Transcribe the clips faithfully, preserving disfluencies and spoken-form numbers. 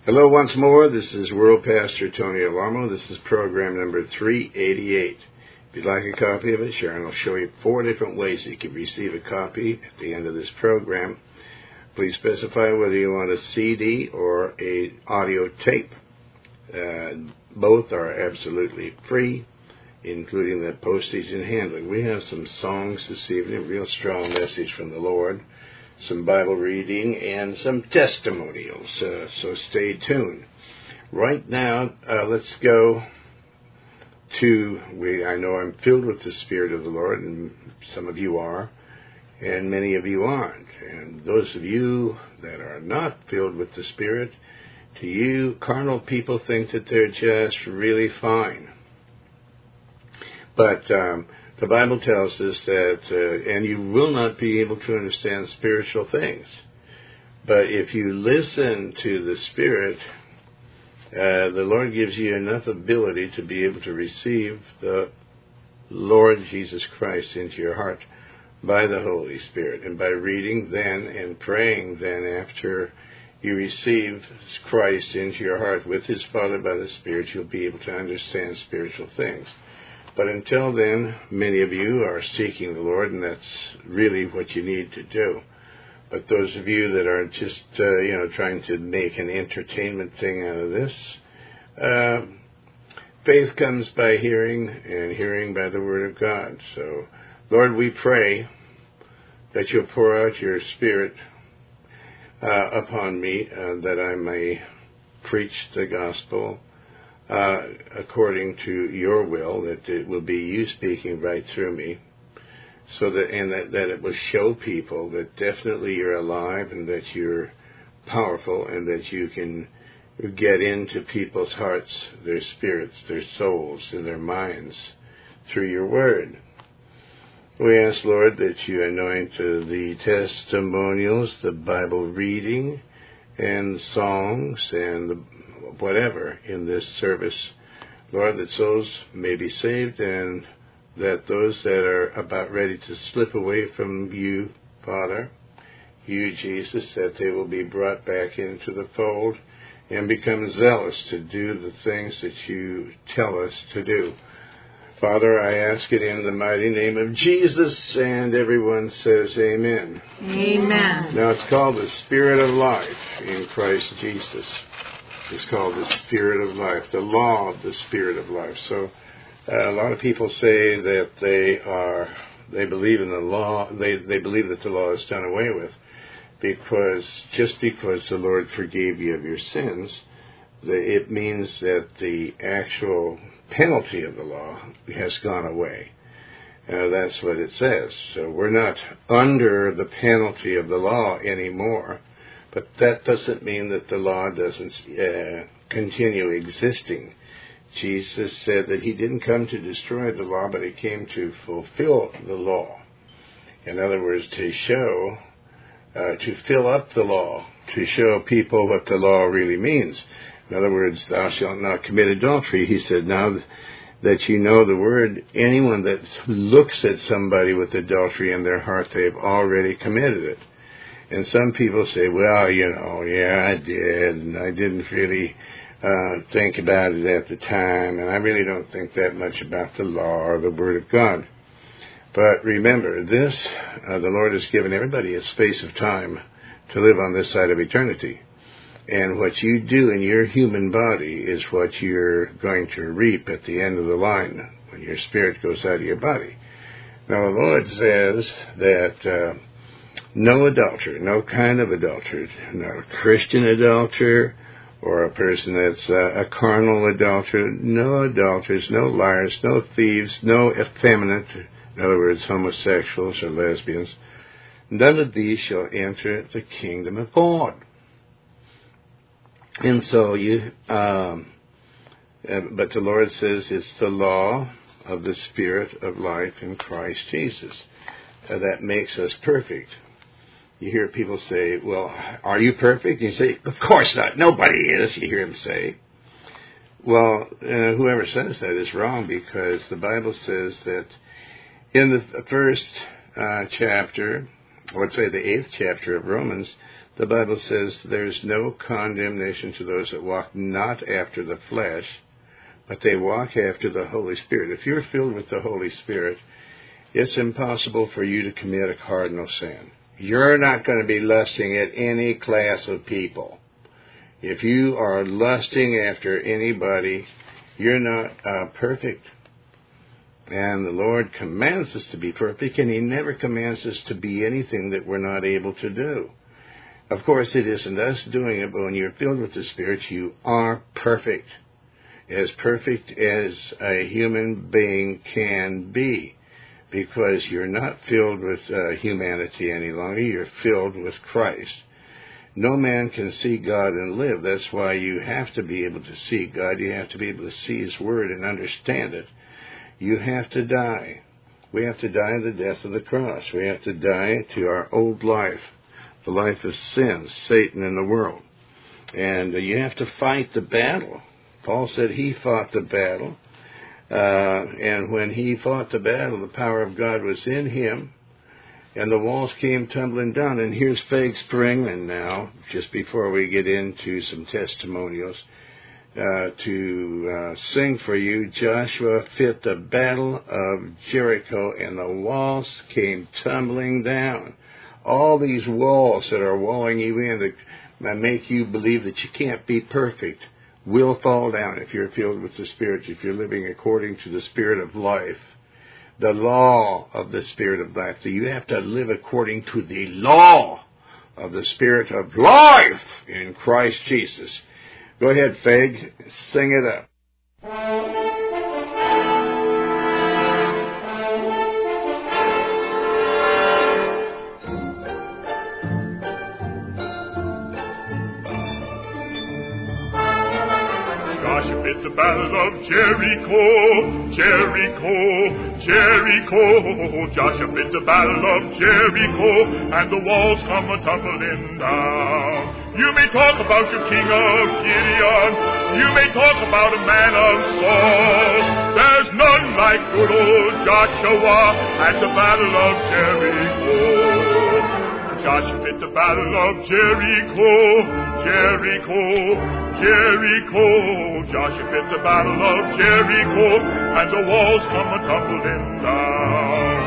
Hello once more. This is World Pastor Tony Alamo. This is program number three eighty-eight. If you'd like a copy of it, Sharon will show you four different ways that you can receive a copy at the end of this program. Please specify whether you want a C D or a audio tape. Uh, both are absolutely free, including the postage and handling. We have some songs this evening, a real strong message from the Lord, some Bible reading, and some testimonials, uh, so stay tuned. Right now, uh, let's go to, we. I know I'm filled with the Spirit of the Lord, and some of you are, and many of you aren't. And those of you that are not filled with the Spirit, to you, carnal people think that they're just really fine. But um, the Bible tells us that, uh, and you will not be able to understand spiritual things. But if you listen to the Spirit, uh, the Lord gives you enough ability to be able to receive the Lord Jesus Christ into your heart by the Holy Spirit. And by reading then and praying then after you receive Christ into your heart with His Father by the Spirit, you'll be able to understand spiritual things. But until then, many of you are seeking the Lord, and that's really what you need to do. But those of you that are just, uh, you know, trying to make an entertainment thing out of this, uh, faith comes by hearing, and hearing by the Word of God. So, Lord, we pray that you'll pour out your Spirit uh, upon me, uh, that I may preach the gospel Uh, according to your will, that it will be you speaking right through me, so that and that, that it will show people that definitely you're alive and that you're powerful and that you can get into people's hearts, their spirits, their souls, and their minds through your word. We ask, Lord, that you anoint uh, the testimonials, the Bible reading, and songs, and the whatever in this service, Lord, that souls may be saved, and that those that are about ready to slip away from you, Father, you, Jesus, that they will be brought back into the fold and become zealous to do the things that you tell us to do. Father, I ask it in the mighty name of Jesus, and everyone says amen. Amen. Now, it's called the Spirit of Life in Christ Jesus. It's called the Spirit of Life, the law of the Spirit of Life. So uh, a lot of people say that they are, they believe in the law, they, they believe that the law is done away with, because just because the Lord forgave you of your sins, the, it means that the actual penalty of the law has gone away. Uh, that's what it says. So we're not under the penalty of the law anymore. But that doesn't mean that the law doesn't uh, continue existing. Jesus said that he didn't come to destroy the law, but he came to fulfill the law. In other words, to show, uh, to fill up the law, to show people what the law really means. In other words, thou shalt not commit adultery. He said, now that you know the word, anyone that looks at somebody with adultery in their heart, they've already committed it. And some people say, well, you know, yeah, I did, and I didn't really uh, think about it at the time, and I really don't think that much about the law or the Word of God. But remember, this, uh, the Lord has given everybody a space of time to live on this side of eternity. And what you do in your human body is what you're going to reap at the end of the line, when your spirit goes out of your body. Now, the Lord says that Uh, no adulterer, no kind of adulterer, not a Christian adulterer or a person that's uh, a carnal adulterer, no adulterers, no liars, no thieves, no effeminate, in other words, homosexuals or lesbians. None of these shall enter the kingdom of God. And so you, um, uh, but the Lord says it's the law of the Spirit of life in Christ Jesus uh, that makes us perfect. You hear people say, well, are you perfect? And you say, of course not. Nobody is, you hear them say. Well, uh, whoever says that is wrong, because the Bible says that in the first uh, chapter, or let's say the eighth chapter of Romans, The Bible says there's no condemnation to those that walk not after the flesh, but they walk after the Holy Spirit. If you're filled with the Holy Spirit, it's impossible for you to commit a cardinal sin. You're not going to be lusting at any class of people. If you are lusting after anybody, you're not uh, perfect. And the Lord commands us to be perfect, and He never commands us to be anything that we're not able to do. Of course, it isn't us doing it, but when you're filled with the Spirit, you are perfect. As perfect as a human being can be. Because you're not filled with uh, humanity any longer. You're filled with Christ. No man can see God and live. That's why you have to be able to see God. You have to be able to see His Word and understand it. You have to die. We have to die the death of the cross. We have to die to our old life, the life of sin, Satan, and the world. And uh, you have to fight the battle. Paul said he fought the battle. Uh, and when he fought the battle, the power of God was in him, and the walls came tumbling down. And here's Feg Springman now, just before we get into some testimonials, uh, to uh, sing for you. Joshua fit the battle of Jericho, and the walls came tumbling down. All these walls that are walling you in that make you believe that you can't be perfect will fall down if you're filled with the Spirit, if you're living according to the Spirit of life, the law of the Spirit of life. So you have to live according to the law of the Spirit of life in Christ Jesus. Go ahead, Feg, sing it up. It's the battle of Jericho, Jericho, Jericho. Joshua fit the battle of Jericho, and the walls come a-tumbling down. You may talk about your king of Gideon, you may talk about a man of Saul. There's none like good old Joshua at the battle of Jericho. Joshua fit the battle of Jericho, Jericho, Jericho. Joshua fit the battle of Jericho, and the walls come a-tumbling down.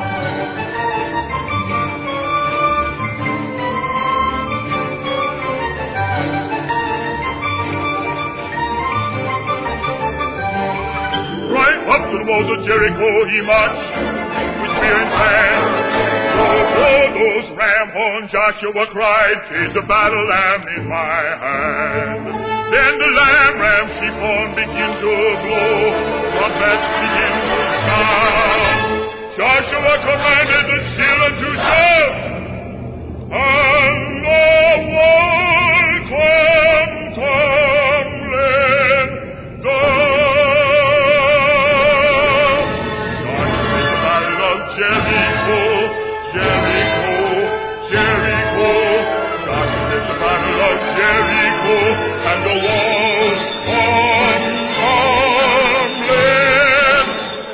Right up to the walls of Jericho he marched, with spear in hand. Oh, oh, those ram horns, Joshua cried, 'tis the battle lamb in my hand. Then the lamb ram sheep horn begin to blow, trumpets begin to sound. Joshua commanded the children to shout, and the wall come tumbling down. Joshua the battle of Jericho, Jericho, Jericho. Joshua did the battle of Jericho, and the walls come tumbling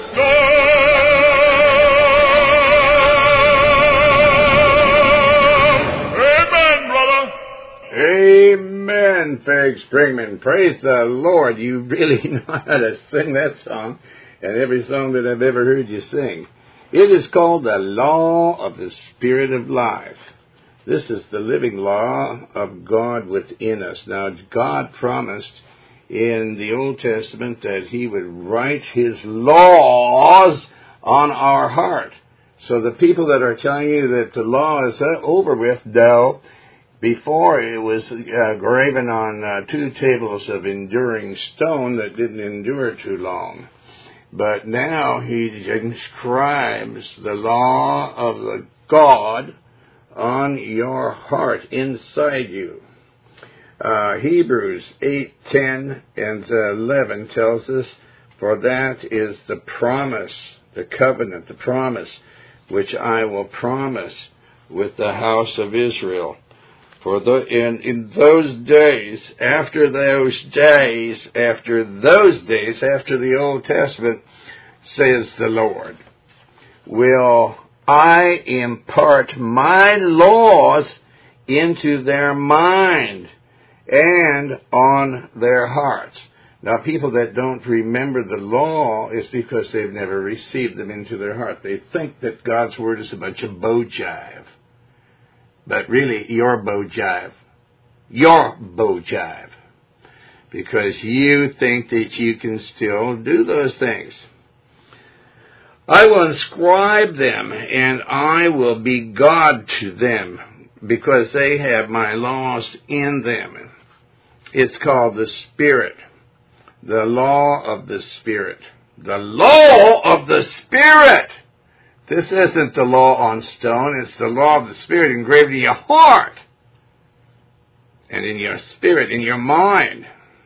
down. Amen, brother. Amen, Feg Springman. Praise the Lord. You really know how to sing that song, and every song that I've ever heard you sing. It is called the law of the Spirit of life. This is the living law of God within us. Now, God promised in the Old Testament that He would write His laws on our heart. So the people that are telling you that the law is over with, though, before it was uh, graven on uh, two tables of enduring stone that didn't endure too long. But now He inscribes the law of the God on your heart, inside you. Uh, Hebrews eight, ten, and eleven tells us, for that is the promise, the covenant, the promise, which I will promise with the house of Israel. For the, in, in those days, after those days, after those days, after the Old Testament, says the Lord, will I impart my laws into their mind and on their hearts. Now, people that don't remember the law is because they've never received them into their heart. They think that God's Word is a bunch of bow-jive. But really, you're bow-jive. You're bow-jive. Because you think that you can still do those things. I will inscribe them, and I will be God to them, because they have my laws in them. It's called the Spirit. The law of the Spirit. The law of the Spirit! This isn't the law on stone. It's the law of the Spirit engraved in your heart. And in your spirit, in your mind.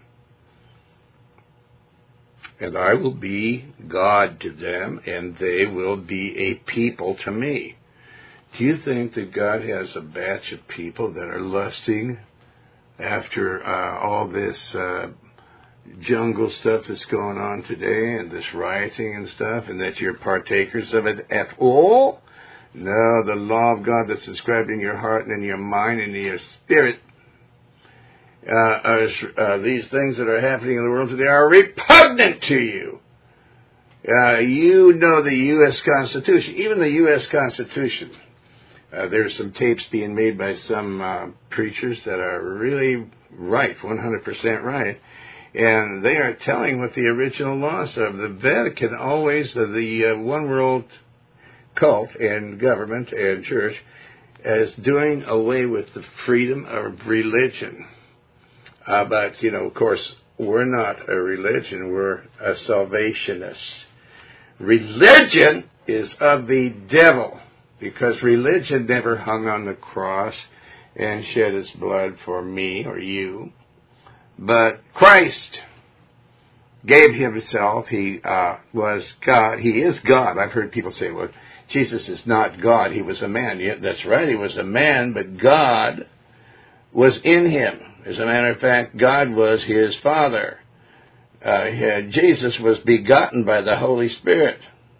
And I will be God to them, and they will be a people to me. Do you think that God has a batch of people that are lusting after uh, all this uh, jungle stuff that's going on today and this rioting and stuff, and that you're partakers of it at all? No, the law of God that's inscribed in your heart and in your mind and in your spirit, uh, are, uh, these things that are happening in the world today are repugnant to you. Uh, you know the U S Constitution, even the U S Constitution. Uh, there's some tapes being made by some uh, preachers that are really right, one hundred percent right. And they are telling what the original laws of the Vatican, always uh, the uh, one world cult and government and church, as doing away with the freedom of religion. Uh, but, you know, of course, we're not a religion. We're a salvationist. Religion is of the devil, because religion never hung on the cross and shed its blood for me or you. But Christ gave himself. He uh, was God. He is God. I've heard people say, well, Jesus is not God. He was a man. Yeah, that's right. He was a man, but God was in him. As a matter of fact, God was his Father. Uh, had, Jesus was begotten by the Holy Spirit.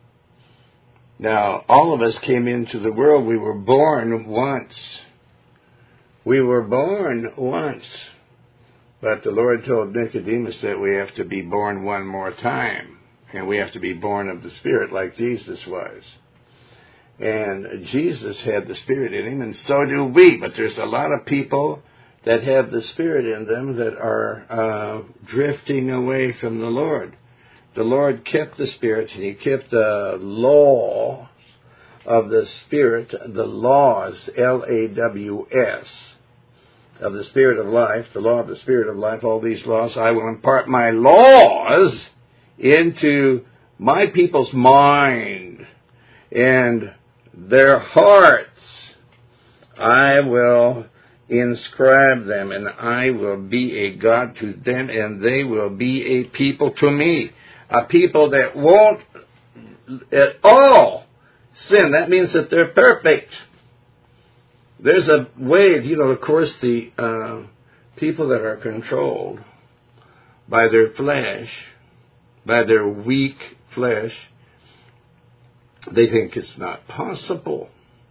Now, all of us came into the world. We were born once. We were born once. But the Lord told Nicodemus that we have to be born one more time. And we have to be born of the Spirit like Jesus was. And Jesus had the Spirit in him, and so do we. But there's a lot of people that have the Spirit in them that are uh, drifting away from the Lord. The Lord kept the Spirit, and he kept the law of the Spirit, the laws, L A W S, of the Spirit of life, the law of the Spirit of life, all these laws. I will impart my laws into my people's mind and their hearts. I will inscribe them, and I will be a God to them, and they will be a people to me. A people that won't at all sin. That means that they're perfect. There's a way, you know, of course, the uh, people that are controlled by their flesh, by their weak flesh, they think it's not possible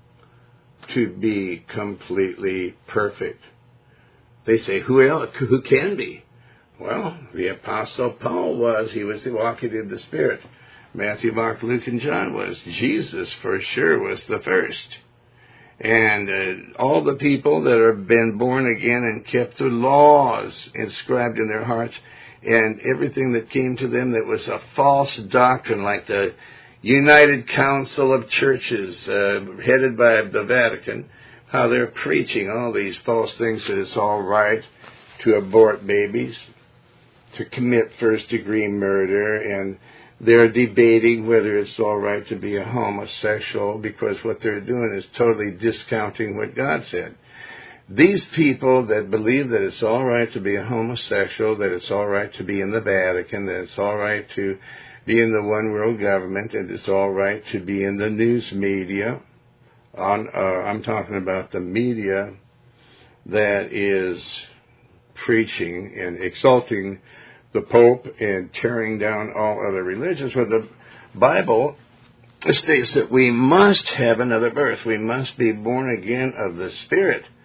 to be completely perfect. They say, who else, who can be? Well, the Apostle Paul was. He was walking in the Spirit. Matthew, Mark, Luke, and John was. Jesus, for sure, was the first. And uh, all the people that have been born again and kept the laws inscribed in their hearts, and everything that came to them that was a false doctrine, like the United Council of Churches, uh, headed by the Vatican, how they're preaching all these false things, that it's all right to abort babies, to commit first-degree murder, and they're debating whether it's all right to be a homosexual, because what they're doing is totally discounting what God said. These people that believe that it's all right to be a homosexual, that it's all right to be in the Vatican, that it's all right to be in the one world government, and it's all right to be in the news media. On, uh, I'm talking about the media that is preaching and exalting the Pope and tearing down all other religions. Well, the Bible states that we must have another birth. We must be born again of the Spirit.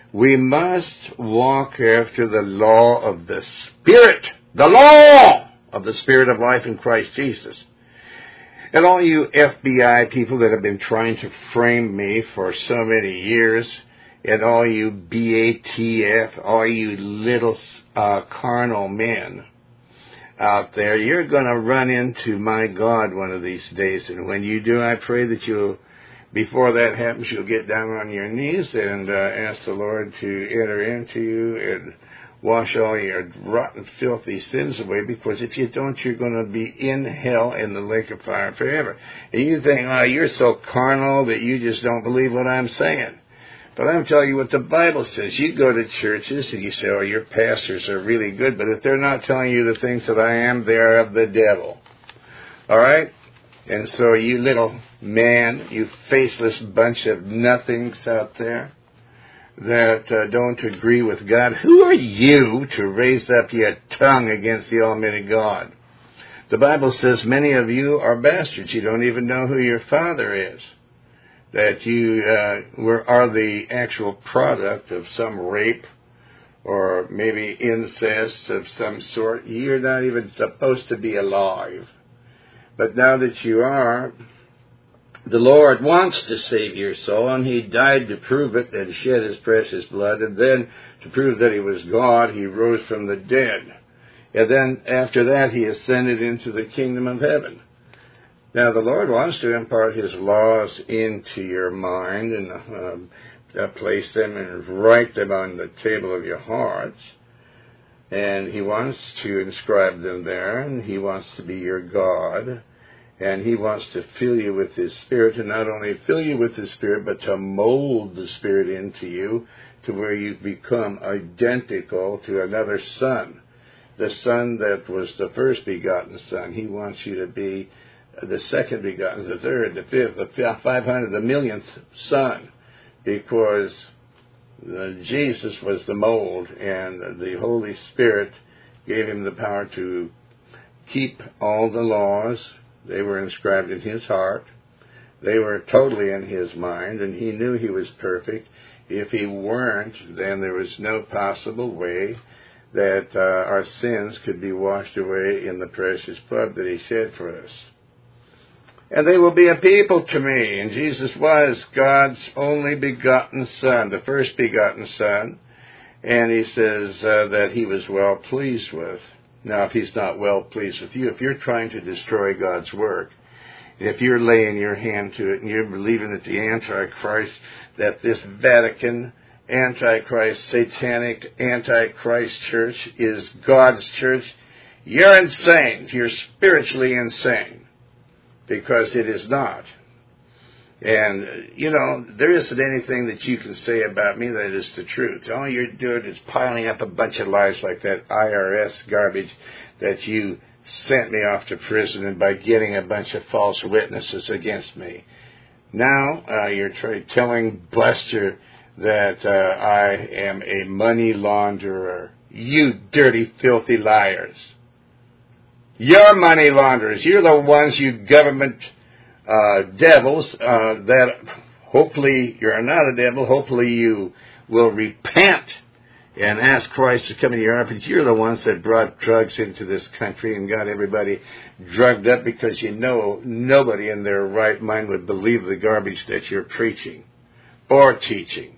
We must walk after the law of the Spirit, the law of the Spirit of life in Christ Jesus. And all you F B I people that have been trying to frame me for so many years, and all you B A T F, all you little uh, carnal men out there, you're going to run into my God one of these days. And when you do, I pray that you'll, before that happens, you'll get down on your knees and uh, ask the Lord to enter into you and wash all your rotten, filthy sins away, because if you don't, you're going to be in hell in the lake of fire forever. And you think, oh, you're so carnal that you just don't believe what I'm saying. But I'm telling you what the Bible says. You go to churches and you say, oh, your pastors are really good, but if they're not telling you the things that I am, they are of the devil. All right? And so you little man, you faceless bunch of nothings out there that uh, don't agree with God, who are you to raise up your tongue against the Almighty God? The Bible says many of you are bastards. You don't even know who your father is. That you uh, were, are the actual product of some rape or maybe incest of some sort. You're not even supposed to be alive. But now that you are, the Lord wants to save your soul, and He died to prove it and shed His precious blood, and then to prove that He was God, He rose from the dead. And then after that, He ascended into the kingdom of heaven. Now, the Lord wants to impart His laws into your mind and um, uh, place them and write them on the table of your hearts. And He wants to inscribe them there, and He wants to be your God. And He wants to fill you with His Spirit, and not only fill you with His Spirit, but to mold the Spirit into you to where you become identical to another Son. The Son that was the first begotten Son. He wants you to be the second begotten, the third, the fifth, the five hundred, the millionth Son, because Jesus was the mold, and the Holy Spirit gave Him the power to keep all the laws. They were inscribed in His heart. They were totally in His mind, and He knew He was perfect. If He weren't, then there was no possible way that uh, our sins could be washed away in the precious blood that He shed for us. And they will be a people to me. And Jesus was God's only begotten Son, the first begotten Son. And He says uh, that He was well pleased with. Now, if He's not well pleased with you, if you're trying to destroy God's work, if you're laying your hand to it and you're believing that the Antichrist, that this Vatican Antichrist, satanic Antichrist church is God's church, you're insane. You're spiritually insane, because it is not. And, you know, there isn't anything that you can say about me that is the truth. All you're doing is piling up a bunch of lies like that I R S garbage that you sent me off to prison, and by getting a bunch of false witnesses against me. Now uh, you're tra- telling Buster that uh, I am a money launderer. You dirty, filthy liars. You're money launderers. You're the ones, you government uh, devils, uh, that hopefully you're not a devil. Hopefully you will repent and ask Christ to come into your heart. But you're the ones that brought drugs into this country and got everybody drugged up, because you know nobody in their right mind would believe the garbage that you're preaching or teaching.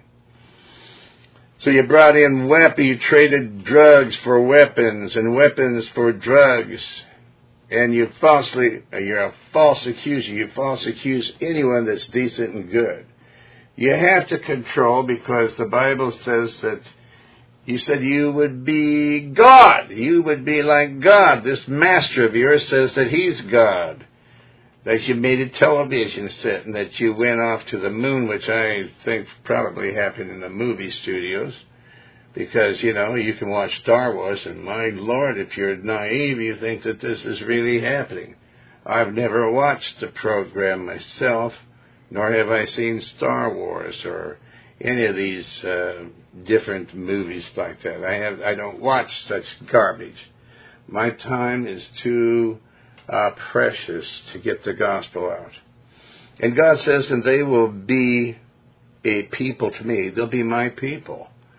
So you brought in weapons, you traded drugs for weapons and weapons for drugs. And you falsely, you're a false accuser. You false accuse anyone that's decent and good. You have to control, because the Bible says that He said you would be God. You would be like God. This master of yours says that he's God. That you made a television set and that you went off to the moon, which I think probably happened in the movie studios. Because, you know, you can watch Star Wars, and my Lord, if you're naive, you think that this is really happening. I've never watched the program myself, nor have I seen Star Wars or any of these uh, different movies like that. I have, I don't watch such garbage. My time is too uh, precious to get the gospel out. And God says, and they will be a people to me. They'll be my people.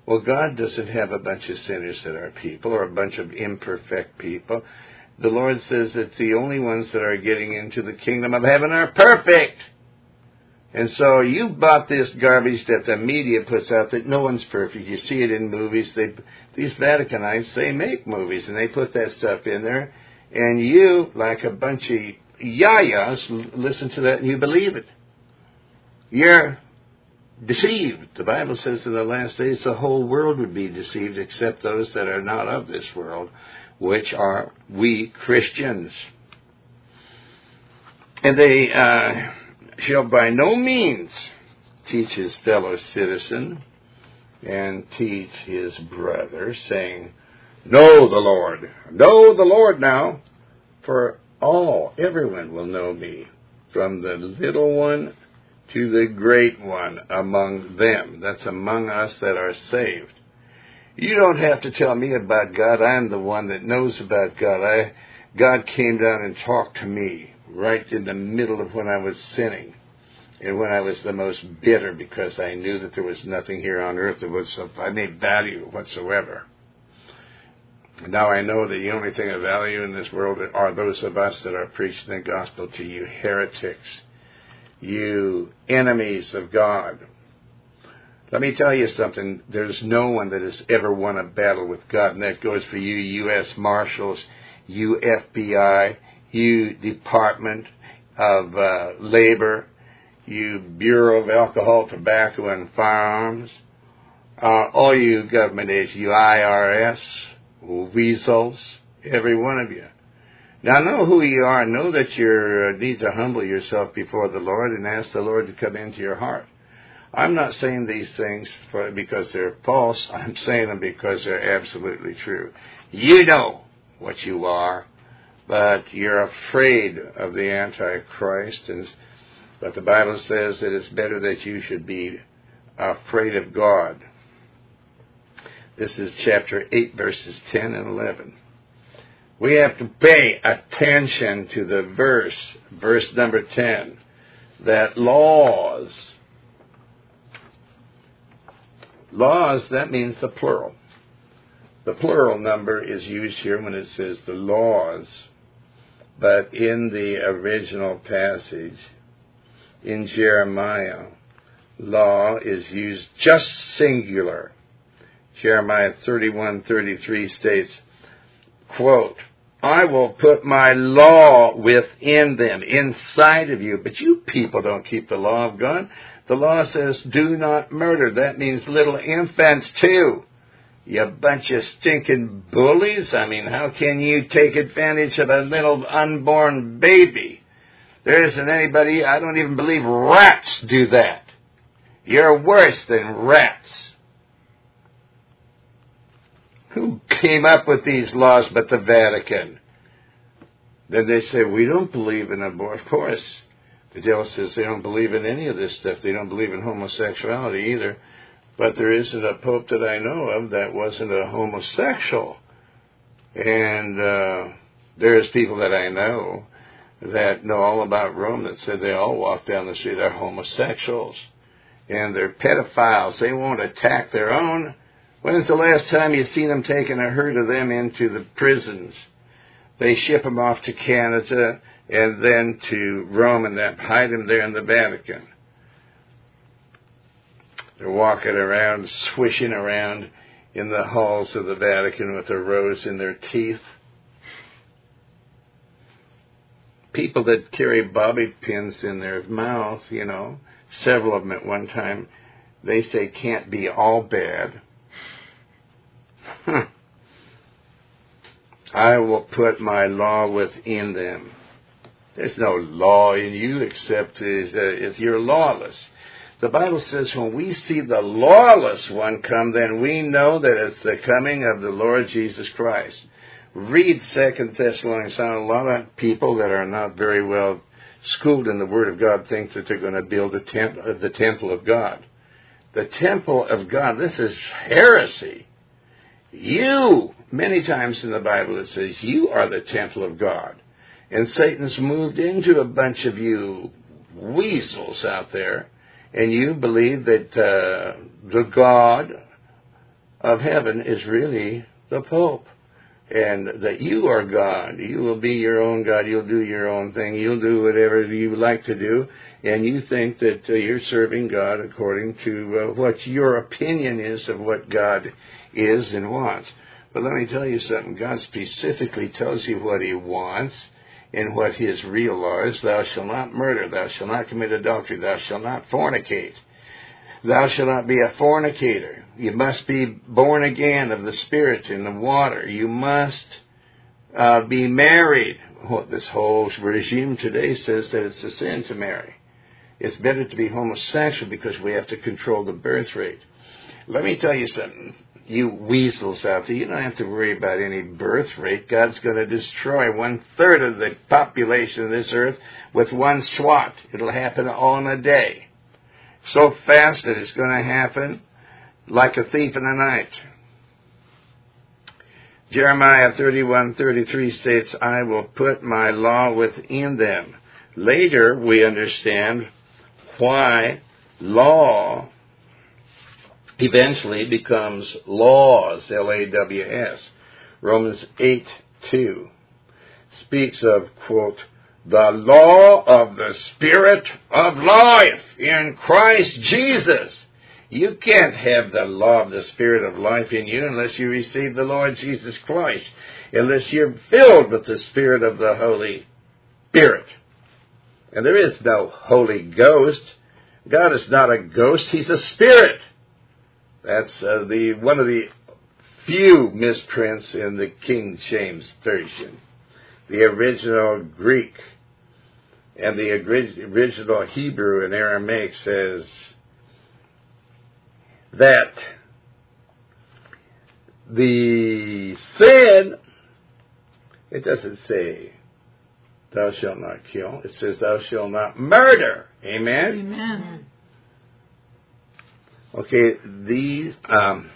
Well, God doesn't have a bunch of sinners that are people or a bunch of imperfect people. The Lord says that the only ones that are getting into the kingdom of heaven are perfect. And so you bought this garbage that the media puts out that no one's perfect. You see it in movies. They, these Vaticanites, they make movies and they put that stuff in there. And you, like a bunch of yayas, listen to that and you believe it. You're deceived. The Bible says in the last days the whole world would be deceived except those that are not of this world, which are we Christians. And they uh, shall by no means teach his fellow citizen and teach his brother, saying, know the Lord. Know the Lord now, for all, everyone will know me, from the little one to the great one among them. That's among us that are saved. You don't have to tell me about God. I'm the one that knows about God. I, God came down and talked to me right in the middle of when I was sinning and when I was the most bitter because I knew that there was nothing here on earth that was of any value whatsoever. Now I know that the only thing of value in this world are those of us that are preaching the gospel to you heretics, you enemies of God. Let me tell you something. There's no one that has ever won a battle with God, and that goes for you U S Marshals, you F B I, you Department of uh, Labor, you Bureau of Alcohol, Tobacco, and Firearms, uh, all you government agents, you I R S, weasels, every one of you. Now know who you are. Know that you need to humble yourself before the Lord and ask the Lord to come into your heart. I'm not saying these things for, because they're false. I'm saying them because they're absolutely true. You know what you are, but you're afraid of the Antichrist. And, but the Bible says that it's better that you should be afraid of God. This is chapter eight, verses ten and eleven. We have to pay attention to the verse, verse number ten, that laws, laws, that means the plural. The plural number is used here when it says the laws, but in the original passage, in Jeremiah, law is used just singular. Jeremiah thirty-one thirty-three states, quote, I will put my law within them, inside of you. But you people don't keep the law of God. The law says, do not murder. That means little infants too. You bunch of stinking bullies. I mean, how can you take advantage of a little unborn baby? There isn't anybody, I don't even believe rats do that. You're worse than rats. Who came up with these laws but the Vatican? Then they say, we don't believe in abortion. Of course, the devil says they don't believe in any of this stuff. They don't believe in homosexuality either. But there isn't a pope that I know of that wasn't a homosexual. And uh, there's people that I know that know all about Rome that said they all walk down the street are homosexuals. And they're pedophiles. They won't attack their own. When's the last time you seen them taking a herd of them into the prisons? They ship them off to Canada and then to Rome and then hide them there in the Vatican. They're walking around, swishing around in the halls of the Vatican with a rose in their teeth. People that carry bobby pins in their mouths, you know, several of them at one time, they say can't be all bad. Huh. I will put my law within them. There's no law in you except is, uh, if you're lawless. The Bible says when we see the lawless one come, then we know that it's the coming of the Lord Jesus Christ. Read Second Thessalonians. A lot of people that are not very well schooled in the Word of God think that they're going to build a temp- uh, the temple of God. The temple of God, this is heresy. You, many times in the Bible it says, you are the temple of God. And Satan's moved into a bunch of you weasels out there, and you believe that uh, the God of heaven is really the Pope. And that you are God. You will be your own God. You'll do your own thing. You'll do whatever you like to do. And you think that uh, you're serving God according to uh, what your opinion is of what God is and wants. But let me tell you something. God specifically tells you what He wants and what His real law is. Thou shalt not murder. Thou shalt not commit adultery. Thou shalt not fornicate. Thou shalt not be a fornicator. You must be born again of the Spirit and the water. You must uh, be married. Well, this whole regime today says that it's a sin to marry. It's better to be homosexual because we have to control the birth rate. Let me tell you something. You weasels out there, you don't have to worry about any birth rate. God's going to destroy one-third of the population of this earth with one swat. It'll happen all in a day. So fast that it's going to happen like a thief in the night. Jeremiah thirty-one thirty-three states, I will put my law within them. Later we understand why law eventually becomes laws, L A W S. Romans eight two speaks of, quote, the law of the Spirit of life in Christ Jesus. You can't have the law of the Spirit of life in you unless you receive the Lord Jesus Christ, unless you're filled with the Spirit of the Holy Spirit. And there is no Holy Ghost. God is not a ghost, He's a spirit. That's uh, the one of the few misprints in the King James Version. The original Greek and the original Hebrew and Aramaic says that the sin, it doesn't say thou shalt not kill. It says thou shalt not murder. Amen? Amen. Okay, these um,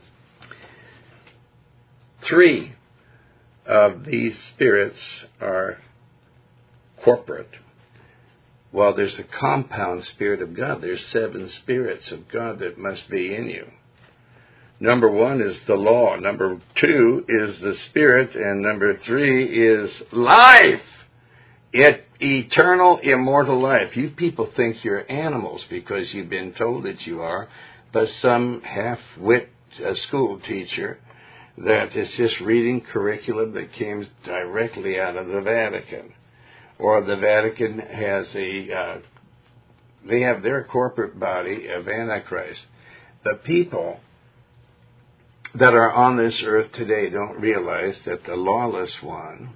three of these spirits are corporate. While there's a compound Spirit of God, there's seven spirits of God that must be in you. Number one is the law. Number two is the Spirit. And number three is life. It, eternal, immortal life. You people think you're animals because you've been told that you are, but some half-wit uh, school teacher that is just reading curriculum that came directly out of the Vatican. Or the Vatican has a, uh, they have their corporate body of Antichrist. The people that are on this earth today don't realize that the lawless one,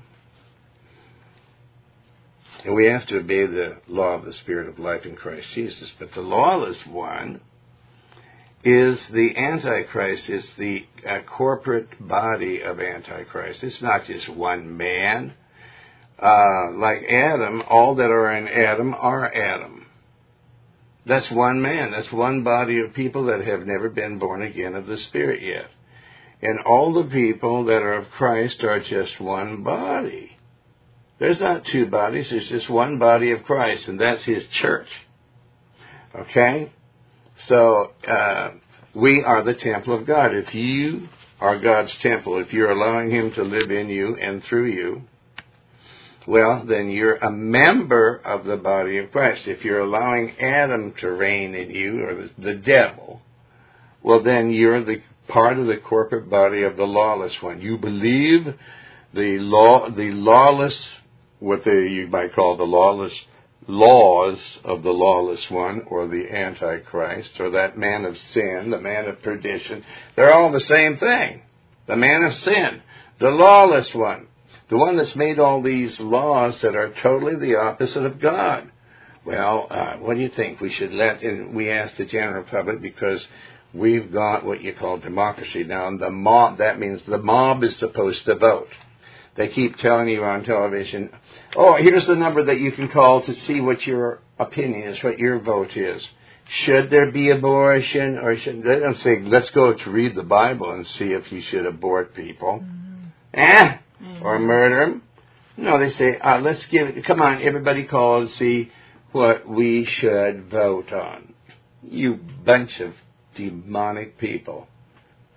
and we have to obey the law of the Spirit of life in Christ Jesus, but the lawless one is the Antichrist. It's the uh, corporate body of Antichrist. It's not just one man. Uh, like Adam, all that are in Adam are Adam. That's one man. That's one body of people that have never been born again of the Spirit yet. And all the people that are of Christ are just one body. There's not two bodies. There's just one body of Christ, and that's His church. Okay? So, uh, we are the temple of God. If you are God's temple, if you're allowing Him to live in you and through you, well, then you're a member of the body of Christ. If you're allowing Adam to reign in you, or the, the devil, well, then you're the part of the corporate body of the lawless one. You believe the law, the lawless, what they, you might call the lawless laws of the lawless one, or the Antichrist, or that man of sin, the man of perdition. They're all the same thing. The man of sin, the lawless one. The one that's made all these laws that are totally the opposite of God. Well, uh, what do you think? We should let, and we ask the general public because we've got what you call democracy now. The mob, that means the mob is supposed to vote. They keep telling you on television, oh, here's the number that you can call to see what your opinion is, what your vote is. Should there be abortion? Or should, they don't say, let's go to read the Bible and see if you should abort people. Mm-hmm. Eh? Or murder them. No, they say, uh, let's give it, come on, everybody call and see what we should vote on. You bunch of demonic people.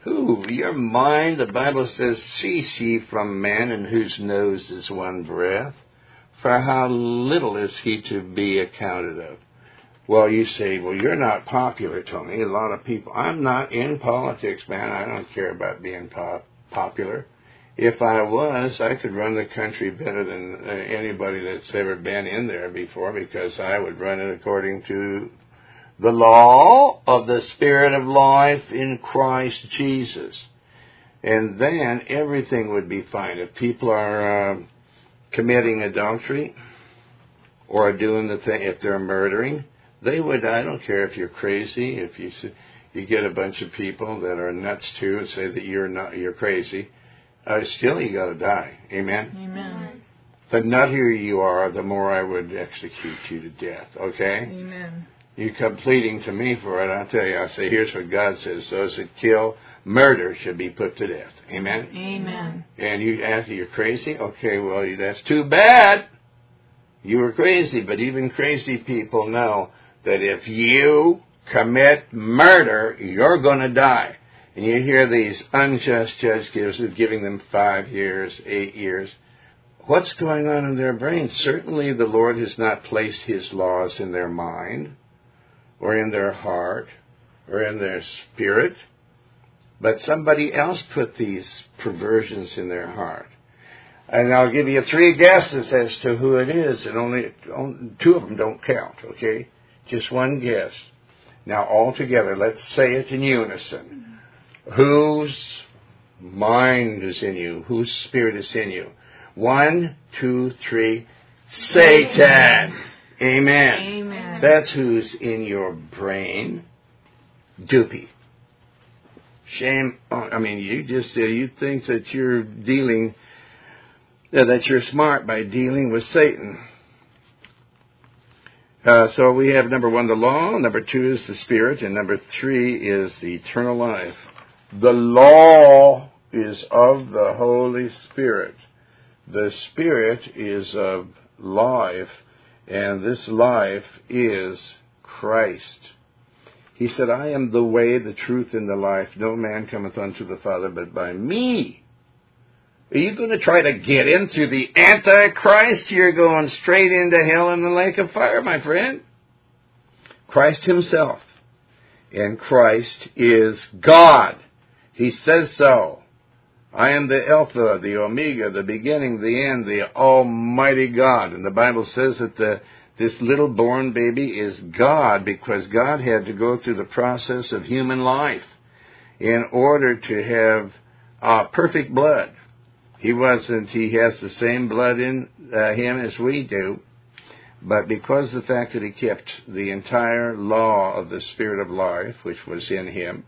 Who? Your mind, the Bible says, cease ye from man, in whose nose is one breath. For how little is he to be accounted of? Well, you say, well, you're not popular, Tony. A lot of people. I'm not in politics, man. I don't care about being pop- popular. If I was, I could run the country better than uh, anybody that's ever been in there before, because I would run it according to the law of the Spirit of life in Christ Jesus. And then everything would be fine. If people are uh, committing adultery or doing the thing, if they're murdering, they would, I don't care if you're crazy, if you you get a bunch of people that are nuts too and say that you're not, you're crazy, uh, still you got to die. Amen? Amen. The nuttier you are, the more I would execute you to death. Okay? Amen. You come pleading to me for it, I'll tell you, I say, here's what God says. Those that kill, murder should be put to death. Amen? Amen. And you ask, you're crazy? Okay, well, that's too bad. You were crazy, but even crazy people know that if you commit murder, you're going to die. And you hear these unjust judge gives, giving them five years, eight years. What's going on in their brain? Certainly the Lord has not placed his laws in their mind or in their heart or in their spirit, but somebody else put these perversions in their heart. And I'll give you three guesses as to who it is, and only, only two of them don't count, okay? Just one guess. Now, all together, let's say it in unison. Whose mind is in you? Whose spirit is in you? One, two, three. Satan. Amen. Amen. That's who's in your brain. Doopy. Shame. I mean, you just uh, you think that you're dealing, uh, that you're smart by dealing with Satan. Uh, so we have number one, the law. Number two is the Spirit. And number three is the eternal life. The law is of the Holy Spirit. The Spirit is of life. And this life is Christ. He said, I am the way, the truth, and the life. No man cometh unto the Father but by me. Are you going to try to get in through the Antichrist? You're going straight into hell in the lake of fire, my friend. Christ himself. And Christ is God. He says so. I am the Alpha, the Omega, the beginning, the end, the Almighty God. And the Bible says that the, this little born baby is God because God had to go through the process of human life in order to have uh, perfect blood. He wasn't, he has the same blood in uh, him as we do, but because of the fact that he kept the entire law of the Spirit of life, which was in him,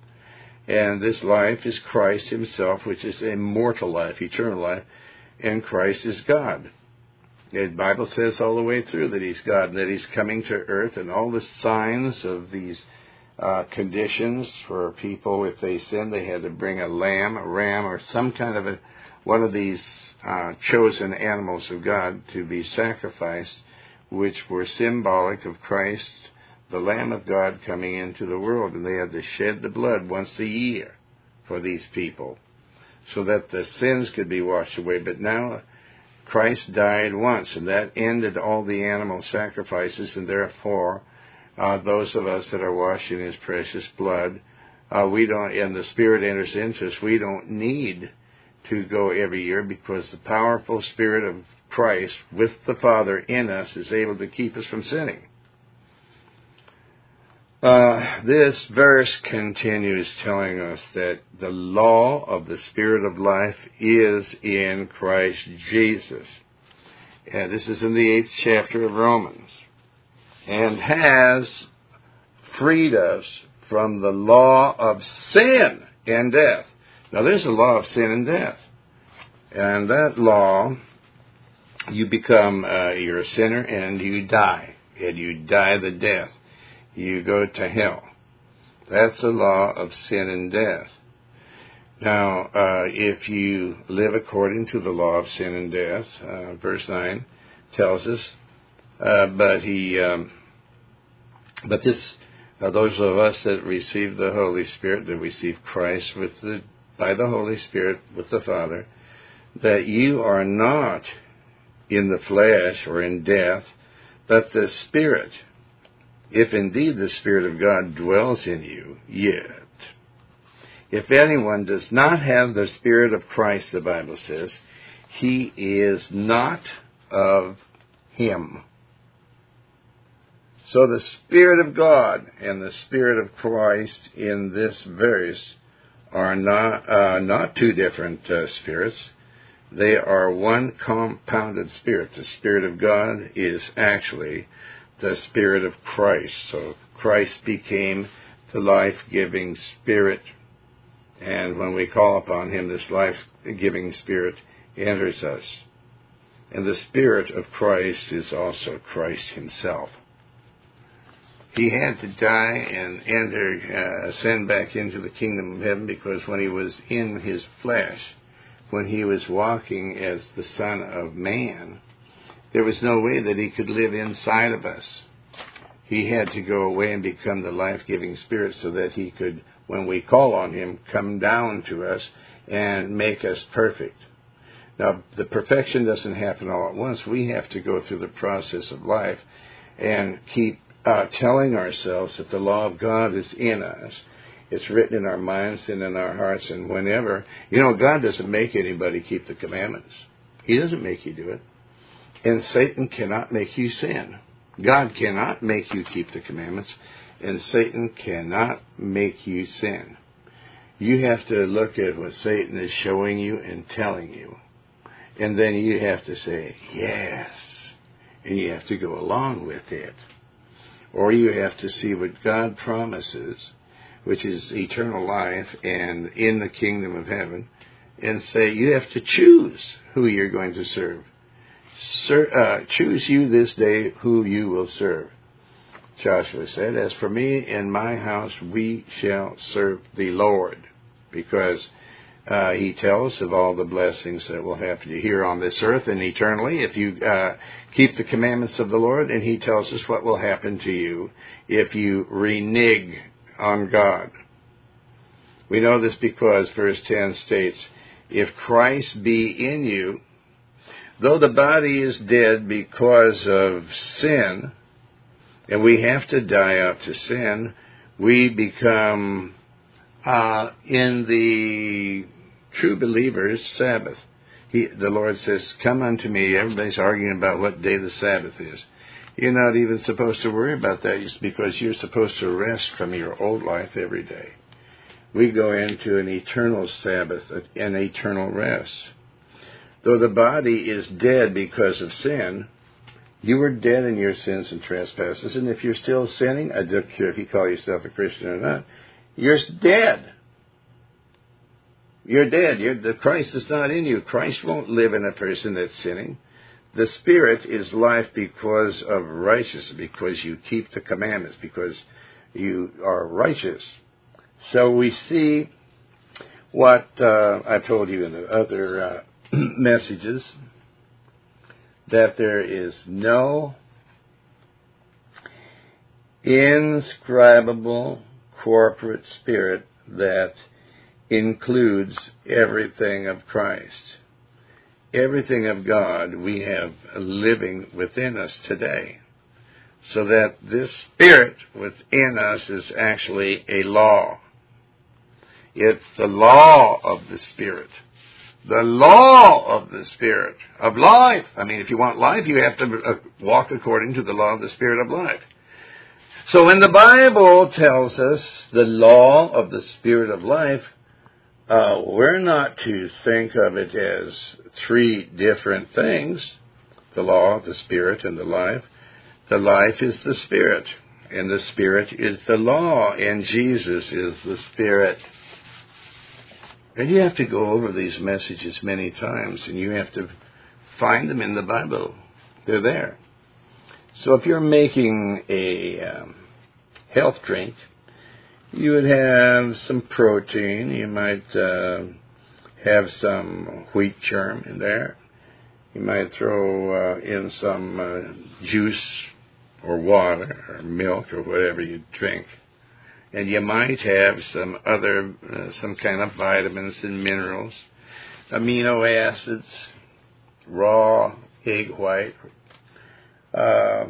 and this life is Christ himself, which is immortal life, eternal life, and Christ is God. The Bible says all the way through that he's God, and that he's coming to earth, and all the signs of these uh, conditions for people, if they sinned, they had to bring a lamb, a ram, or some kind of a one of these uh, chosen animals of God to be sacrificed, which were symbolic of Christ, the Lamb of God, coming into the world. And they had to shed the blood once a year for these people so that the sins could be washed away. But now Christ died once, and that ended all the animal sacrifices, and therefore uh, those of us that are washed in his precious blood, uh, we don't, and the Spirit enters into us, we don't need to go every year because the powerful Spirit of Christ with the Father in us is able to keep us from sinning. Uh, this verse continues telling us that the law of the Spirit of life is in Christ Jesus. And this is in the eighth chapter of Romans. And has freed us from the law of sin and death. Now, there's a law of sin and death. And that law, you become, uh, you're a sinner and you die. And you die the death. You go to hell. That's the law of sin and death. Now, uh, if you live according to the law of sin and death, uh, verse nine tells us, uh, but he, um, but this uh, those of us that receive the Holy Spirit, that receive Christ with the, by the Holy Spirit with the Father, that you are not in the flesh or in death, but the Spirit, if indeed the Spirit of God dwells in you yet. If anyone does not have the Spirit of Christ, the Bible says, he is not of him. So the Spirit of God and the Spirit of Christ in this verse are not uh, not two different uh, spirits. They are one compounded spirit. The Spirit of God is actually the Spirit of Christ. So Christ became the life-giving Spirit. And when we call upon him, this life-giving Spirit enters us. And the Spirit of Christ is also Christ himself. He had to die and enter, uh, ascend back into the kingdom of heaven, because when he was in his flesh, when he was walking as the Son of Man, there was no way that he could live inside of us. He had to go away and become the life-giving Spirit so that he could, when we call on him, come down to us and make us perfect. Now, the perfection doesn't happen all at once. We have to go through the process of life and keep uh, telling ourselves that the law of God is in us. It's written in our minds and in our hearts, and whenever, you know, God doesn't make anybody keep the commandments. He doesn't make you do it. And Satan cannot make you sin. God cannot make you keep the commandments, and Satan cannot make you sin. You have to look at what Satan is showing you and telling you, and then you have to say, yes, and you have to go along with it. Or you have to see what God promises, which is eternal life and in the kingdom of heaven, and say you have to choose who you're going to serve. Sir, uh, choose you this day who you will serve. Joshua said, as for me and my house, we shall serve the Lord, because uh, he tells of all the blessings that will happen to you here on this earth and eternally if you uh, keep the commandments of the Lord, and he tells us what will happen to you if you renege on God. We know this because verse ten states, if Christ be in you, though the body is dead because of sin, and we have to die out to sin, we become uh, in the true believer's Sabbath. He, the Lord says, come unto me. Everybody's arguing about what day the Sabbath is. You're not even supposed to worry about that, just because you're supposed to rest from your old life every day. We go into an eternal Sabbath, an eternal rest. Though the body is dead because of sin, you were dead in your sins and trespasses, and if you're still sinning, I don't care if you call yourself a Christian or not, you're dead. You're dead. You're, the Christ is not in you. Christ won't live in a person that's sinning. The Spirit is life because of righteousness, because you keep the commandments, because you are righteous. So we see what uh, I told you in the other uh, messages, that there is no inscribable corporate spirit that includes everything of Christ. Everything of God we have living within us today. So that this Spirit within us is actually a law. It's the law of the Spirit. The law of the Spirit of life. I mean, if you want life, you have to uh, walk according to the law of the Spirit of life. So when the Bible tells us the law of the Spirit of life, uh, we're not to think of it as three different things. The law, the Spirit, and the life. The life is the Spirit, and the Spirit is the law, and Jesus is the Spirit. And you have to go over these messages many times, and you have to find them in the Bible. They're there. So if you're making a um, health drink, you would have some protein. You might uh, have some wheat germ in there. You might throw uh, in some uh, juice or water or milk or whatever you drink. and you might have some other, uh, some kind of vitamins and minerals, amino acids, raw egg white. Uh,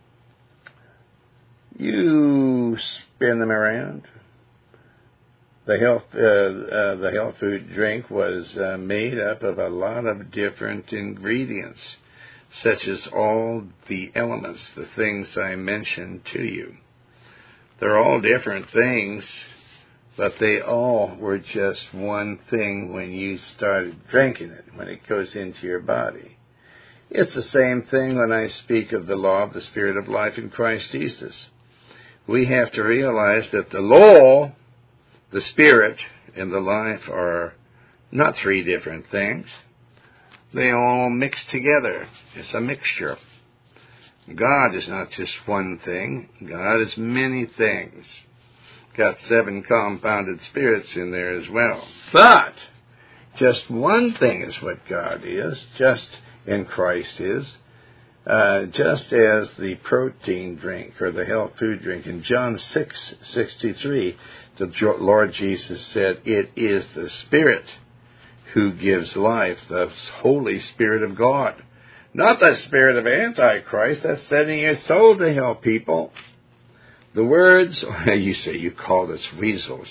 you spin them around. The health, uh, uh, the health food drink was uh, made up of a lot of different ingredients, such as all the elements, the things I mentioned to you. They're all different things, but they all were just one thing when you started drinking it, when it goes into your body. It's the same thing when I speak of the law of the Spirit of life in Christ Jesus. We have to realize that the law, the Spirit, and the life are not three different things. They all mix together. It's a mixture. God is not just one thing. God is many things. Got seven compounded spirits in there as well. But just one thing is what God is, just in Christ is. Uh, just as the protein drink or the health food drink in John six sixty-three, the Lord Jesus said, "It is the Spirit who gives life, the Holy Spirit of God. Not the spirit of Antichrist that's setting your soul to help people." The words, you say you call us weasels.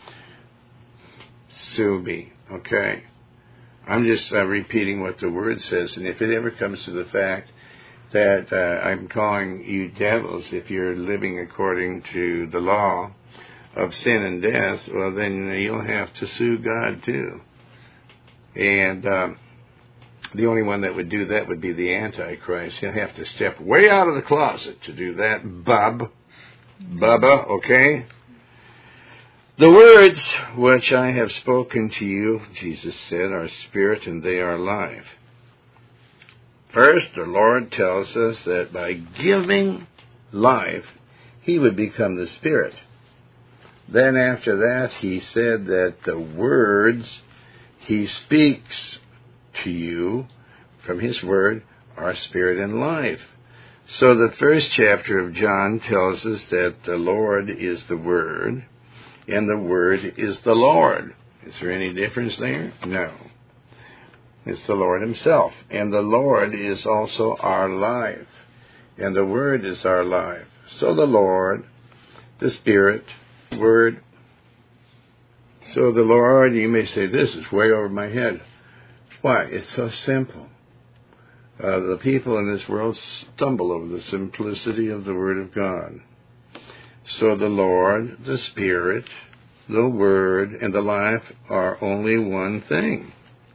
Sue me, okay? I'm just uh, repeating what the Word says, and if it ever comes to the fact that uh, I'm calling you devils if you're living according to the law of sin and death, well, then you'll have to sue God too. And um, the only one that would do that would be the Antichrist. He'll have to step way out of the closet to do that, bub. Bubba, okay? The words which I have spoken to you, Jesus said, are spirit and they are life. First, the Lord tells us that by giving life, He would become the Spirit. Then after that, He said that the words He speaks to you from His Word are spirit and life. So the first chapter of John tells us that the Lord is the Word, and the Word is the Lord. Is there any difference there? No. It's the Lord Himself. And the Lord is also our life. And the Word is our life. So the Lord, the Spirit, Word. So the Lord, you may say, this is way over my head. Why? It's so simple. Uh, the people in this world stumble over the simplicity of the Word of God. So the Lord, the Spirit, the Word, and the life are only one thing.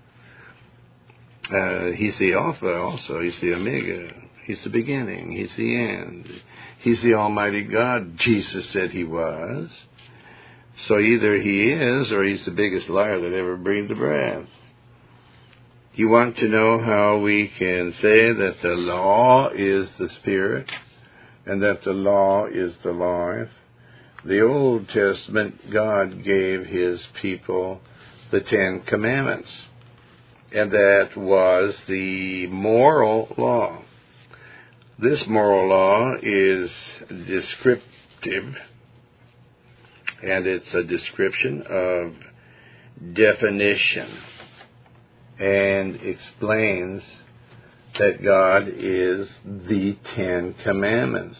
Uh, he's the Alpha also. He's the Omega. He's the beginning. He's the end. He's the Almighty God. Jesus said He was. So either He is or He's the biggest liar that ever breathed a breath. You want to know how we can say that the law is the Spirit and that the law is the life? The Old Testament, God gave His people the Ten Commandments, and that was the moral law. This moral law is descriptive, and it's a description of definition, and explains that God is the Ten Commandments.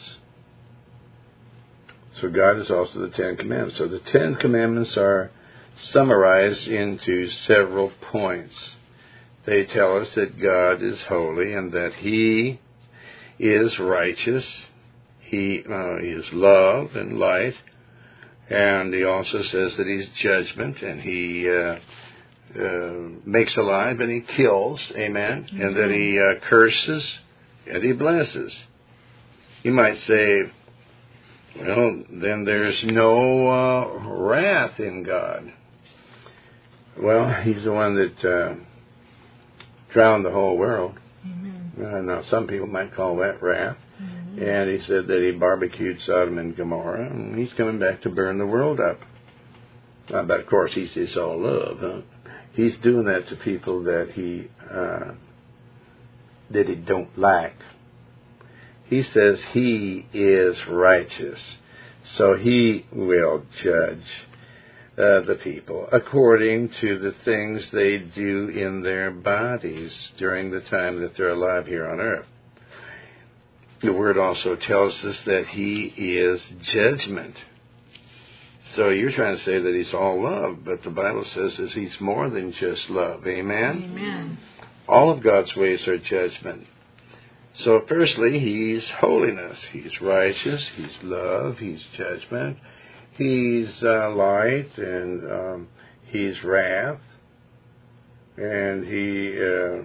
So God is also the Ten Commandments. So the Ten Commandments are summarized into several points. They tell us that God is holy and that He is righteous. He uh, is love and light. And He also says that He's judgment, and He uh, uh, makes alive and He kills. Amen. Mm-hmm. And that He uh, curses and He blesses. You might say, well, then there's no uh, wrath in God. Well, He's the one that uh, drowned the whole world. Mm-hmm. Uh, now, some people might call that wrath. Mm-hmm. And He said that He barbecued Sodom and Gomorrah, and He's coming back to burn the world up. Uh, but, of course, He's just all love. Huh? He's doing that to people that He uh, that He don't like. He says He is righteous. So he will judge uh, the people according to the things they do in their bodies during the time that they're alive here on earth. The Word also tells us that he is judgment. So you're trying to say that he's all love, but the Bible says that he's more than just love. Amen? Amen. All of God's ways are judgment. So firstly, he's holiness. He's righteous. He's love. He's judgment. He's uh, light, and um, he's wrath. And he... Uh,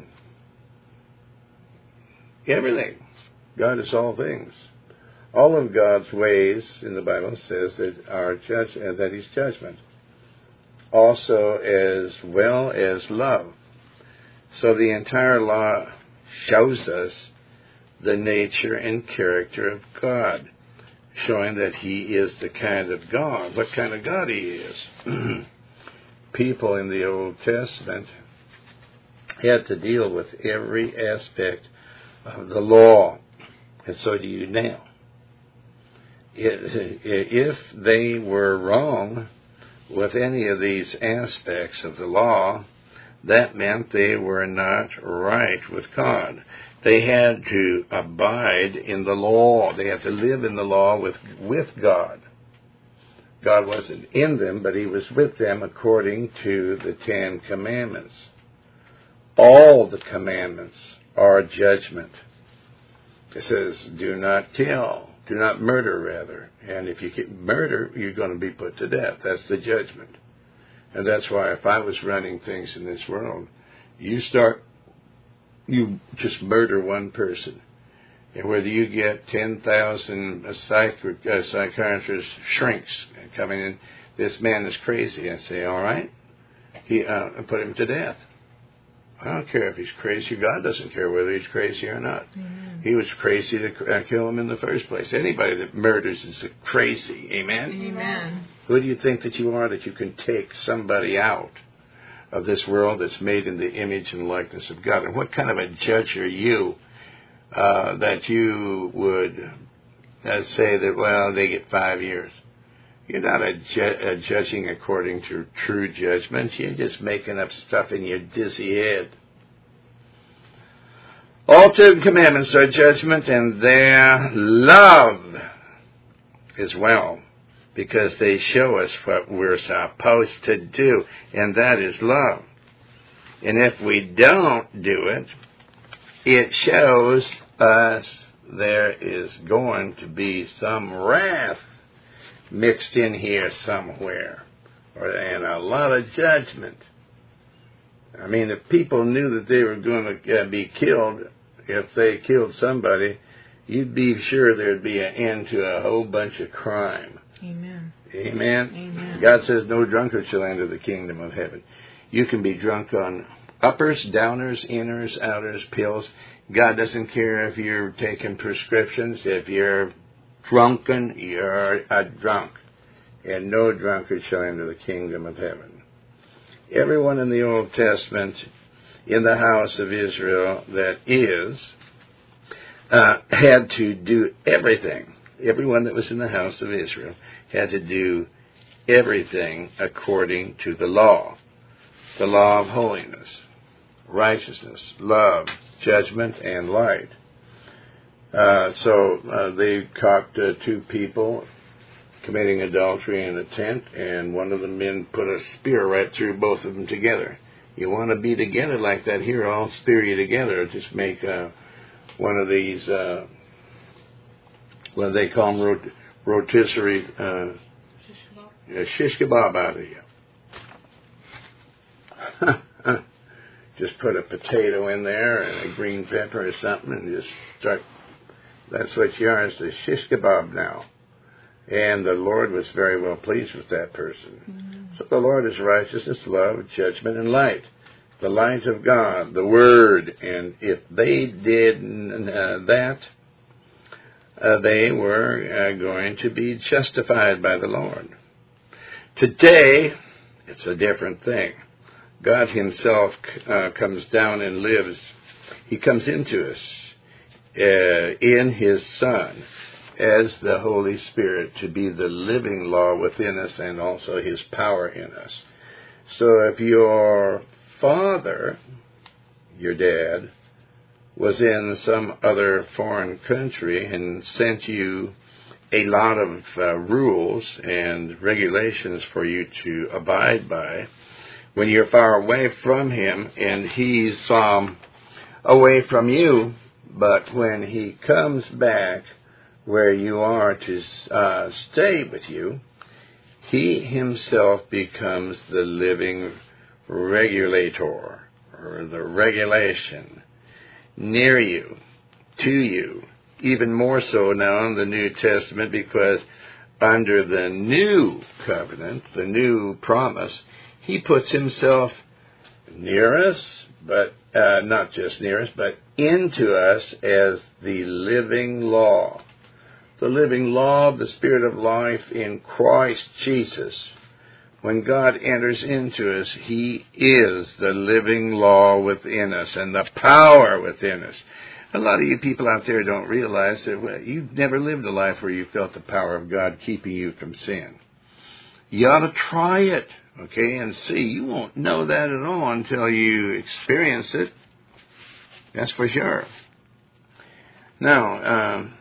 everything. God is all things. All of God's ways in the Bible says that are judge uh, that He's judgment, also as well as love. So the entire law shows us the nature and character of God, showing that He is the kind of God. What kind of God He is? People in the Old Testament had to deal with every aspect of the law. And so do you now. If they were wrong with any of these aspects of the law, that meant they were not right with God. They had to abide in the law. They had to live in the law with, with God. God wasn't in them, but He was with them according to the Ten Commandments. All the commandments are judgment. It says, do not kill, do not murder, rather. And if you murder, you're going to be put to death. That's the judgment. And that's why if I was running things in this world, you start, you just murder one person. And whether you get ten thousand psych, uh, psychiatrist shrinks coming in, this man is crazy. I say, all right, he uh, put him to death. I don't care if he's crazy. God doesn't care whether he's crazy or not. Amen. He was crazy to kill him in the first place. Anybody that murders is crazy. Amen? Amen. Who do you think that you are that you can take somebody out of this world that's made in the image and likeness of God? And what kind of a judge are you uh, that you would uh, say that, well, they get five years? You're not a, ju- a judging according to true judgment. You're just making up stuff in your dizzy head. All Ten Commandments are judgment, and their love as well, because they show us what we're supposed to do, and that is love. And if we don't do it, it shows us there is going to be some wrath mixed in here somewhere, or, and a lot of judgment. I mean, if people knew that they were going to uh, be killed, if they killed somebody, you'd be sure there'd be an end to a whole bunch of crime. Amen. Amen? Amen. God says no drunkard shall enter the kingdom of heaven. You can be drunk on uppers, downers, inners, outers, pills. God doesn't care if you're taking prescriptions. If you're drunken, you're a drunk. And no drunkard shall enter the kingdom of heaven. Everyone in the Old Testament in the house of Israel that is, uh, had to do everything. Everyone that was in the house of Israel had to do everything according to the law. The law of holiness, righteousness, love, judgment, and light. Uh, so uh, they caught uh, two people committing adultery in a tent, and one of the men put a spear right through both of them together. You want to be together like that here, I'll spear you together. Just make uh, one of these, uh, what do they call them, rot- rotisserie, uh, shish kebab out of you. Just put a potato in there and a green pepper or something and just start. That's what you are. It's a shish kebab now. And the Lord was very well pleased with that person. Mm-hmm. So the Lord is righteousness, love, judgment, and light. The light of God, the Word. And if they did uh, that, uh, they were uh, going to be justified by the Lord. Today, it's a different thing. God Himself uh, comes down and lives. He comes into us uh, in His Son. as the Holy Spirit to be the living law within us and also His power in us. So if your father, your dad, was in some other foreign country and sent you a lot of uh, rules and regulations for you to abide by, when you're far away from him and he's um, away from you, but when he comes back where you are to uh, stay with you, he himself becomes the living regulator, or the regulation, near you, to you, even more so now in the New Testament, because under the new covenant, the new promise, he puts himself near us, but uh, not just near us, but into us as the living law. The living law of the Spirit of life in Christ Jesus. When God enters into us, He is the living law within us and the power within us. A lot of you people out there don't realize that well, you've never lived a life where you felt the power of God keeping you from sin. You ought to try it, okay, and see. You won't know that at all until you experience it. That's for sure. Now, um,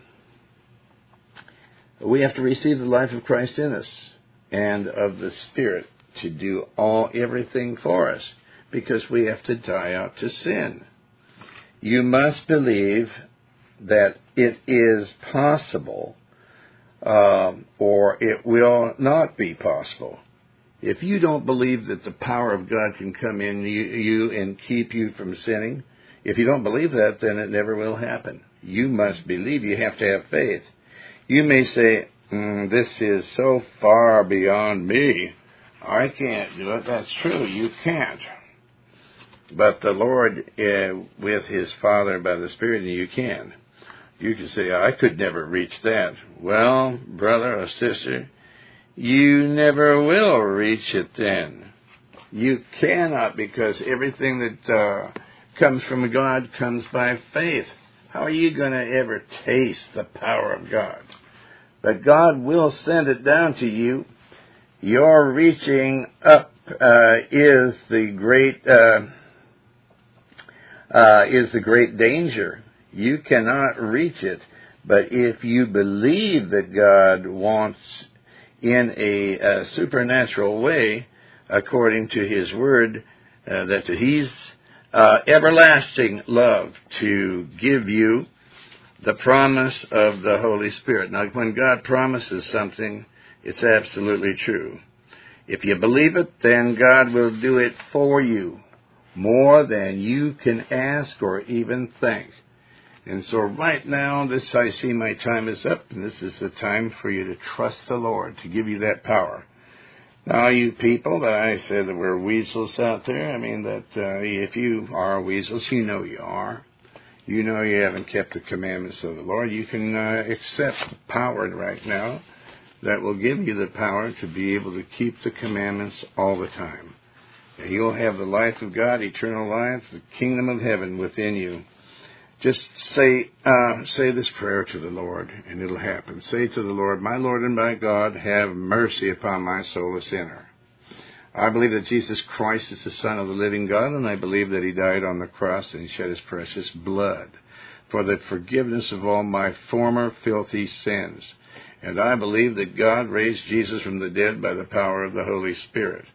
we have to receive the life of Christ in us and of the Spirit to do all everything for us, because we have to die out to sin. You must believe that it is possible, um, or it will not be possible. If you don't believe that the power of God can come in you, you and keep you from sinning, if you don't believe that, then it never will happen. You must believe. You have to have faith. You may say, mm, this is so far beyond me, I can't do it. That's true, you can't. But the Lord, uh, with His Father by the Spirit, you can. You can say, I could never reach that. Well, brother or sister, you never will reach it then. You cannot, because everything that uh, comes from God comes by faith. How are you going to ever taste the power of God? But God will send it down to you. Your reaching up uh, is the great uh, uh, is the great danger. You cannot reach it, but if you believe that God wants in a, a supernatural way, according to His Word, uh, that He's uh, everlasting love to give you the promise of the Holy Spirit. Now, when God promises something, it's absolutely true. If you believe it, then God will do it for you, more than you can ask or even think. And so right now, this I see my time is up, and this is the time for you to trust the Lord to give you that power. Now, you people that I said that we're weasels out there, I mean that uh, if you are weasels, you know you are. You know you haven't kept the commandments of the Lord. You can uh, accept the power right now that will give you the power to be able to keep the commandments all the time. And you'll have the life of God, eternal life, the kingdom of heaven within you. Just say uh, say this prayer to the Lord, and it'll happen. Say to the Lord, my Lord and my God, have mercy upon my soul, a sinner. I believe that Jesus Christ is the Son of the living God, and I believe that He died on the cross and shed His precious blood for the forgiveness of all my former filthy sins. And I believe that God raised Jesus from the dead by the power of the Holy Spirit.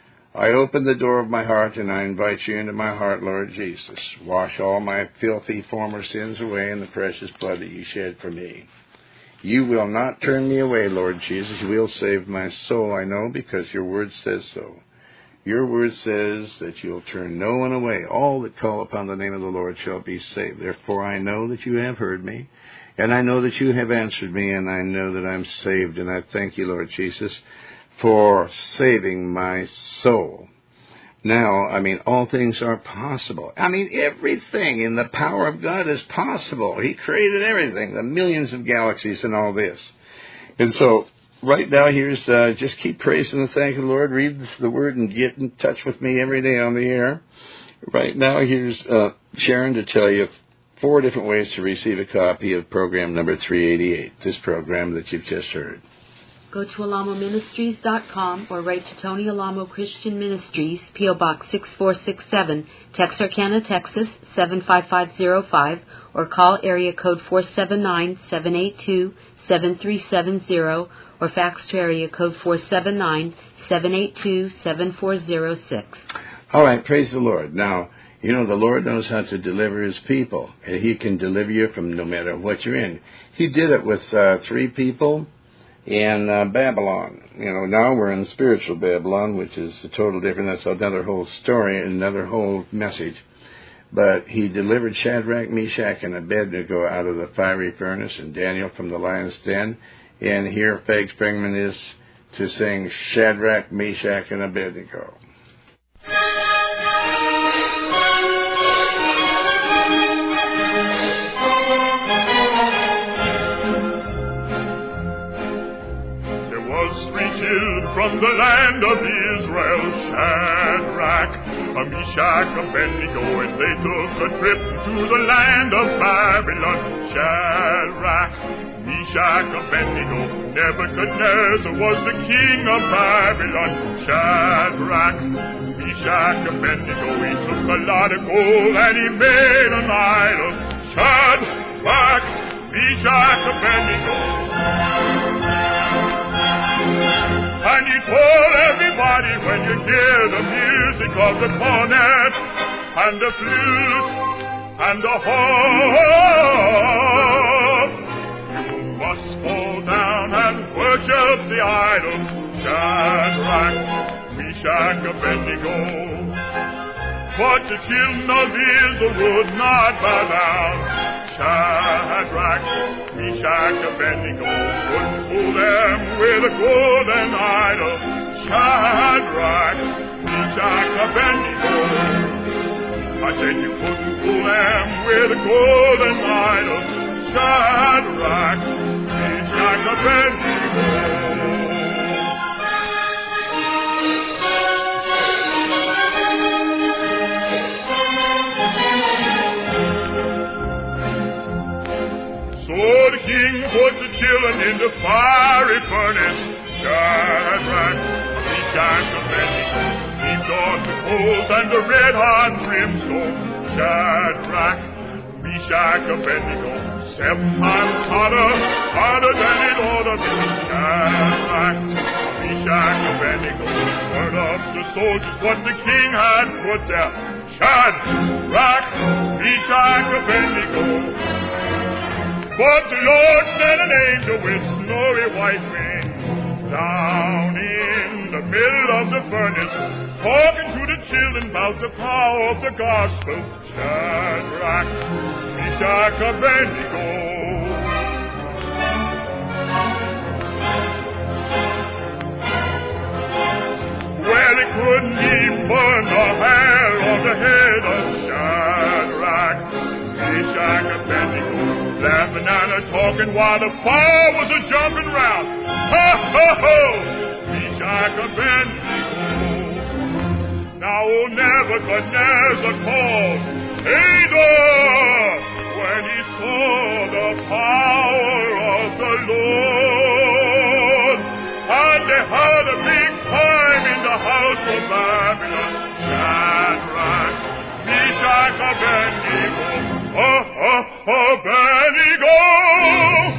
I open the door of my heart, and I invite you into my heart, Lord Jesus. Wash all my filthy former sins away in the precious blood that you shed for me. You will not turn me away, Lord Jesus. You will save my soul, I know, because your word says so. Your word says that you'll turn no one away. All that call upon the name of the Lord shall be saved. Therefore I know that you have heard me, and I know that you have answered me, and I know that I'm saved. And I thank you, Lord Jesus, for saving my soul. Now, I mean, all things are possible. I mean, everything in the power of God is possible. He created everything, the millions of galaxies and all this. And so, right now, here's, uh, just keep praising and thanking the Lord. Read the Word and get in touch with me every day on the air. Right now, here's uh, Sharon to tell you four different ways to receive a copy of program number three eighty-eight, this program that you've just heard. Go to alamo ministries dot com or write to Tony Alamo Christian Ministries, P O Box six four six seven, Texarkana, Texas seven five five zero five, or call area code four seven nine, seven eight two, seven three seven zero, or fax to area code four seven nine, seven eight two, seven four zero six. All right, praise the Lord. Now, you know, the Lord knows how to deliver His people, and He can deliver you from no matter what you're in. He did it with uh, three people in uh, Babylon. You know, now we're in spiritual Babylon, which is a total different. That's another whole story, another whole message. But He delivered Shadrach, Meshach, and Abednego out of the fiery furnace, and Daniel from the lion's den. And here Fag Springman is to sing Shadrach, Meshach, and Abednego. From the land of Israel, Shadrach, Meshach, Abednego, and they took a trip to the land of Babylon. Shadrach, Meshach, Abednego, Nebuchadnezzar was the king of Babylon. Shadrach, Meshach, Abednego, he took a lot of gold and he made an idol. Shadrach, Meshach, Abednego. And he told everybody, when you hear the music of the cornet and the flute and the harp, you must fall down and worship the idol. Shadrach, Meshach, Abednego. But the children of Israel would not bow down. Shadrach, Meshach, Abednego couldn't fool them with a golden idol. Shadrach, Meshach, Abednego. I said you couldn't fool them with a golden idol. Shadrach, Meshach, Abednego. So the king put the children in the fiery furnace. Shadrach, Meshach, Abednego heaped on the coals and the red hot brimstone. Shadrach, Meshach, Abednego, seven times hotter, hotter than it ought to be. Shadrach, Meshach, Abednego burned up the soldiers what the king had put there. Shadrach, Meshach, Abednego. But the Lord sent an angel with snowy white wings down in the middle of the furnace, talking to the children about the power of the gospel. Shadrach, Meshach, Abednego. Well, it couldn't even burn the hair on the head of Shadrach, Meshach, Abednego. Laughing and a talking while the fire was a jumping round. Ho, ho, ho! Meshach, Abednego. Now old Nebuchadnezzar called Hagar when he saw the power of the Lord. And they had a big time in the house of Babylon. Shadrach, Meshach, Abednego. Oh, oh, Abednego.